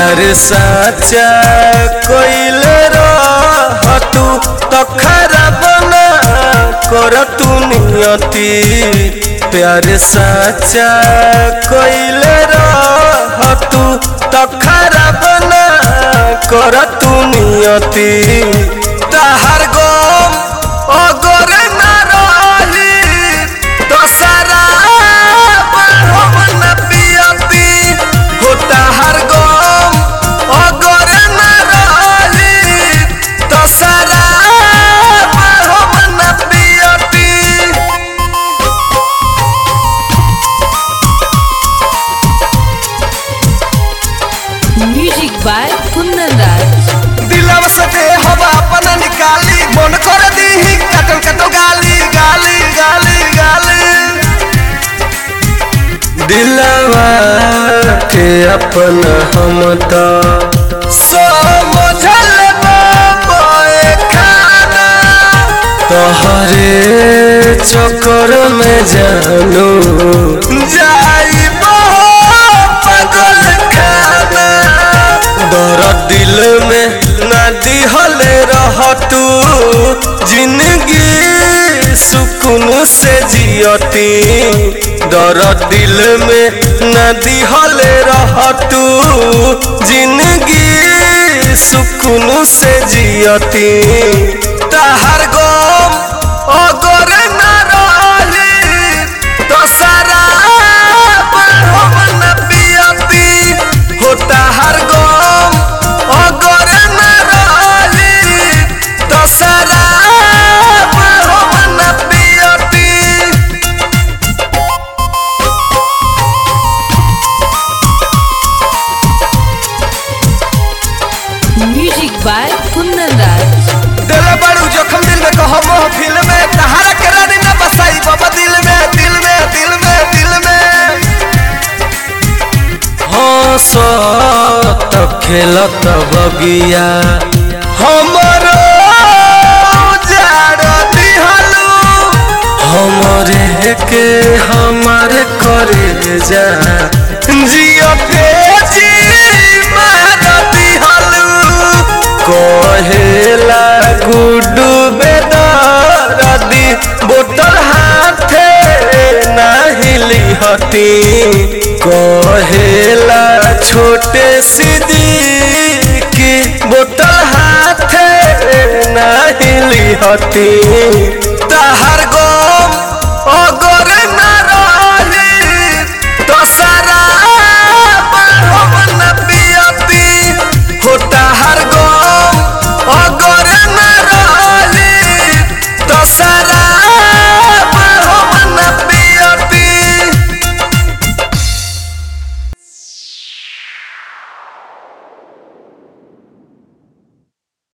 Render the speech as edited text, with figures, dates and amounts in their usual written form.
प्यार साचा कोइल रहतु तो खराब ना कर तू नियति। प्यार साचा कोइल रहतु तो खराब ना कर तू नियति। ताहर गम अगर ना रही तो शराब हम न पियती। हो ताहर गम अगर ना रही तो शराब हम न पियती। Music by Kundan Raj. दिलव सके हवा अपना निकाली मन कर दी कटल कटल गाली गाली गाली गाली। दिलवा के अपना हम तो समझल बाबे खाना। तोहरे चक्कर में जानू जाई पागल खाना। दर्द दिल में ना दिहले रहतू जिंदगी सुकून से जियती। दर्द दिल में ना दिहले रहतू जिंदगी सुकून से जियती। ताहर गम अगर ना रही तो शराब हम न पियती। हो ताहर गम अगर ना रही तो शराब हम न पियती। Music by Kundan Raj. दिल बड़ू जोखम दिल में कहो महफिल में तहारा के रानी न बसाई बाबा दिल में दिल में दिल में दिल में। हंसत खेलत बगिया हमरो जाड़ दिहलू। हमरे के हमारे करे जा जियते जी मार दिहलू। कहेला गुड्डू बेदर्दी बोतल हाथे नाही लिहती। कहेला छोटे सिद्दीकी बोतल हाथे नाही लिहती। ताहा